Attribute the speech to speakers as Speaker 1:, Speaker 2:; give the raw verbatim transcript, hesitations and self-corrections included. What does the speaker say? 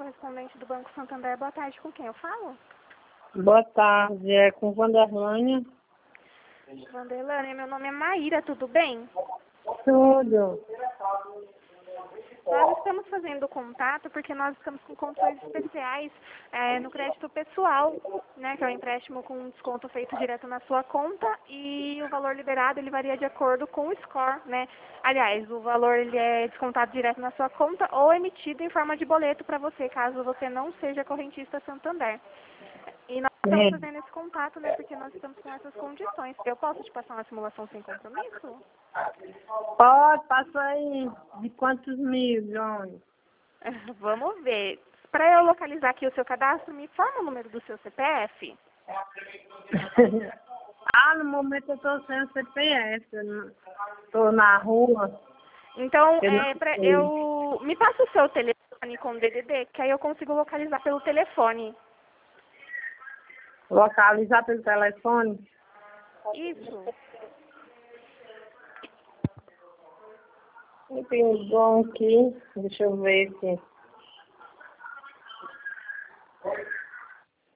Speaker 1: correspondente do Banco Santander. Boa tarde, com quem eu falo?
Speaker 2: Boa tarde, é com Vanderlânia.
Speaker 1: Vanderlânia, meu nome é Maíra, tudo bem?
Speaker 2: Tudo.
Speaker 1: Nós estamos fazendo contato porque nós estamos com condições especiais é, no crédito pessoal, né, que é o empréstimo com um desconto feito direto na sua conta e o valor liberado ele varia de acordo com o score, né? Aliás, o valor ele é descontado direto na sua conta ou emitido em forma de boleto para você, caso você não seja correntista Santander. E nós estamos
Speaker 2: É.
Speaker 1: fazendo esse contato, né, porque nós estamos com essas condições. Eu posso te passar uma simulação sem compromisso?
Speaker 2: Pode, passa aí. De quantos milhões?
Speaker 1: Vamos ver. Para eu localizar aqui o seu cadastro, me informa o número do seu C P F.
Speaker 2: Ah, no momento eu estou sem C P F. Estou na rua.
Speaker 1: Então,
Speaker 2: Eu não
Speaker 1: é, pra,
Speaker 2: sei.
Speaker 1: eu me passa o seu telefone com D D D, que aí eu consigo localizar pelo telefone.
Speaker 2: Localizar pelo telefone?
Speaker 1: Isso.
Speaker 2: Eu tenho um bom aqui. Deixa eu ver aqui.